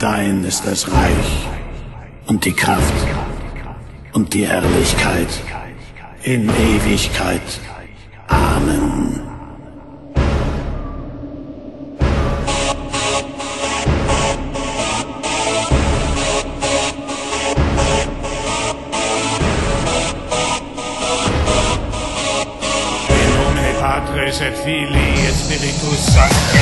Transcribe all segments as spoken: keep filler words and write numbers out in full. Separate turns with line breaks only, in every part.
Dein ist das Reich und die Kraft und die Herrlichkeit in Ewigkeit. Amen.
In nomine Patris et Filii et Spiritus Sancti.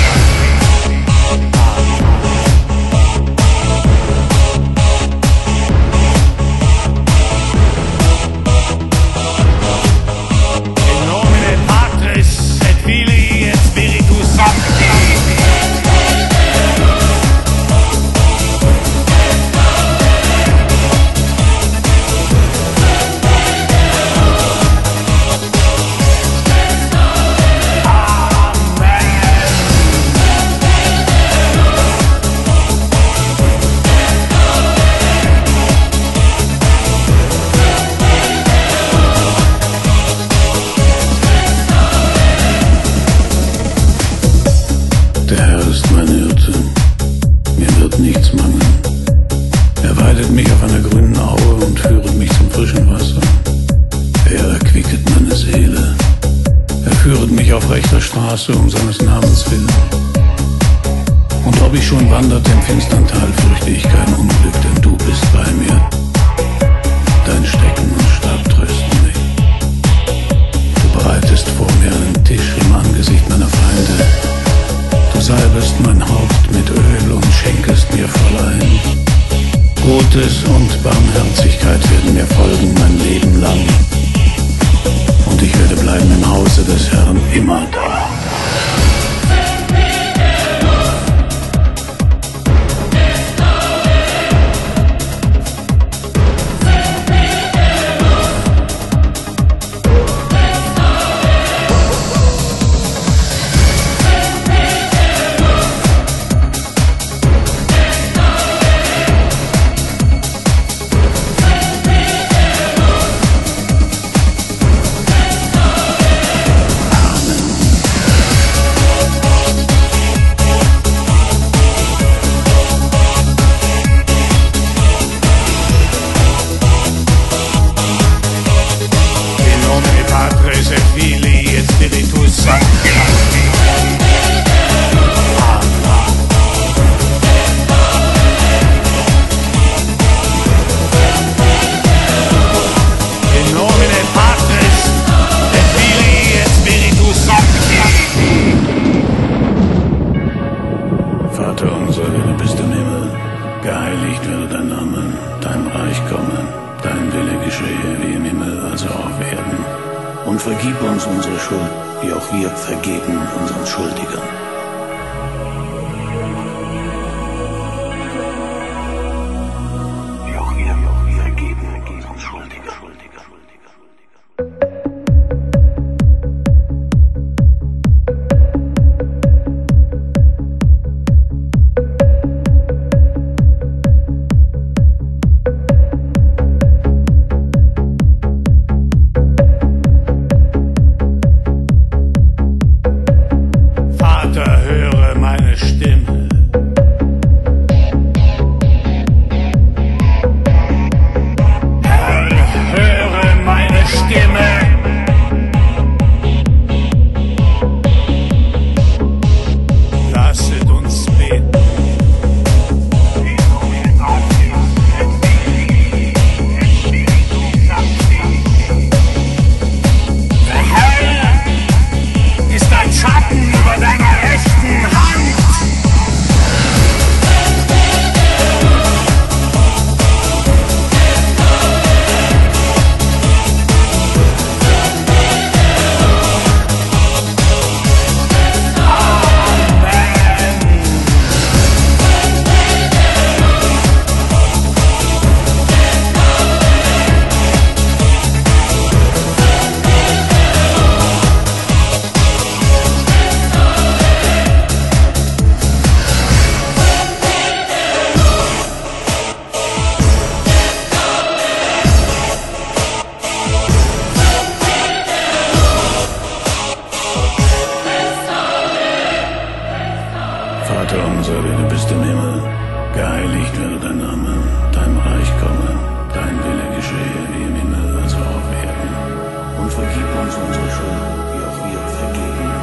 Der Herr ist mein Hirte, mir wird nichts mangeln. Er weidet mich auf einer grünen Aue und führet mich zum frischen Wasser. Er erquicket meine Seele. Er führet mich auf rechter Straße um seines Namens willen. Und ob ich schon wanderte im finstern Tal, fürchte ich kein Unglück, denn du bist bei mir. Dein Stecken und Stab trösten mich. Du bereitest vor mir einen Tisch im Angesicht meiner Feinde. Du salbest mein Haupt mit Öl und schenkest mir voll ein. Gutes und Barmherzigkeit werden mir folgen mein Leben lang. Und ich werde bleiben im Hause des Herrn immer da. Vater unser, der du bist im Himmel, geheiligt werde dein Name, dein Reich komme, dein Wille geschehe wie im Himmel, also auf Erden. Und vergib uns unsere Schuld, wie auch wir vergeben unseren Schuldigern. Wie auch wir vergeben unseren Schuldigern. geheiligt werde dein Name, dein Reich komme, dein Wille geschehe, wie im Himmel, also auf Erden.
Und vergib uns unsere Schuld, wie auch wir vergeben